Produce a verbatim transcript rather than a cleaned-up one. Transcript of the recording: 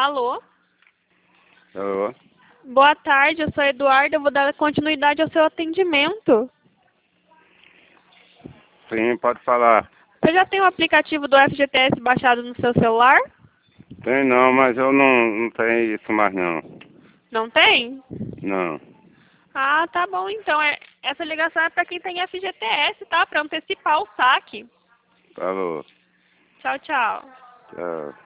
Alô? Alô? Boa tarde, eu sou a Eduarda, eu vou dar continuidade ao seu atendimento. Sim, pode falar. Você já tem o aplicativo do F G T S baixado no seu celular? Tem não, mas eu não, não tenho isso mais não. Não tem? Não. Ah, tá bom, então. É, essa ligação é para quem tem F G T S, tá? Para antecipar o saque. Falou. Tchau, tchau. Tchau.